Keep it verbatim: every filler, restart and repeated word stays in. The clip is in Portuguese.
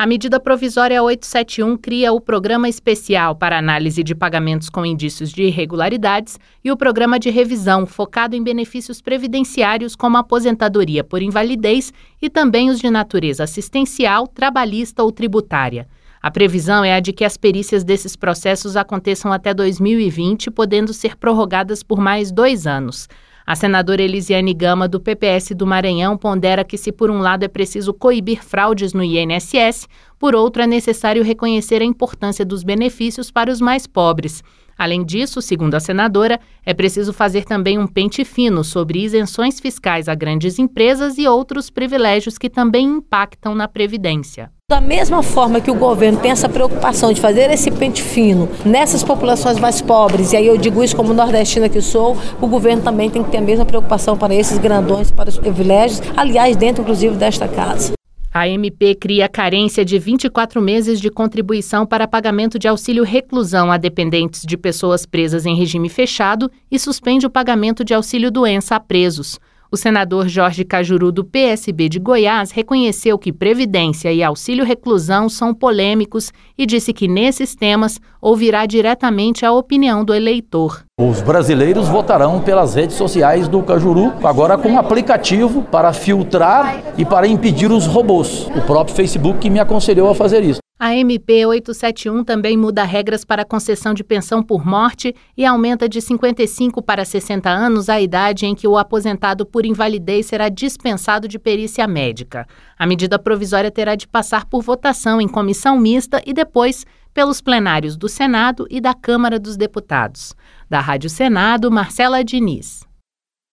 A medida provisória oitocentos e setenta e um cria o Programa Especial para Análise de Pagamentos com Indícios de Irregularidades e o Programa de Revisão, focado em benefícios previdenciários como aposentadoria por invalidez e também os de natureza assistencial, trabalhista ou tributária. A previsão é a de que as perícias desses processos aconteçam até dois mil e vinte, podendo ser prorrogadas por mais dois anos. A senadora Elisiane Gama, do P P S do Maranhão, pondera que, se por um lado é preciso coibir fraudes no I N S S, por outro é necessário reconhecer a importância dos benefícios para os mais pobres. Além disso, segundo a senadora, é preciso fazer também um pente fino sobre isenções fiscais a grandes empresas e outros privilégios que também impactam na Previdência. Da mesma forma que o governo tem essa preocupação de fazer esse pente fino nessas populações mais pobres, e aí eu digo isso como nordestina que sou, o governo também tem que ter a mesma preocupação para esses grandões, para os privilégios, aliás, dentro inclusive desta casa. A M P cria carência de vinte e quatro meses de contribuição para pagamento de auxílio reclusão a dependentes de pessoas presas em regime fechado e suspende o pagamento de auxílio-doença a presos. O senador Jorge Cajuru, do P S B de Goiás, reconheceu que previdência e auxílio-reclusão são polêmicos e disse que, nesses temas, ouvirá diretamente a opinião do eleitor. Os brasileiros votarão pelas redes sociais do Cajuru, agora com um aplicativo para filtrar e para impedir os robôs. O próprio Facebook me aconselhou a fazer isso. A M P oitocentos e setenta e um também muda regras para a concessão de pensão por morte e aumenta de cinquenta e cinco para sessenta anos a idade em que o aposentado por invalidez será dispensado de perícia médica. A medida provisória terá de passar por votação em comissão mista e depois pelos plenários do Senado e da Câmara dos Deputados. Da Rádio Senado, Marcela Diniz.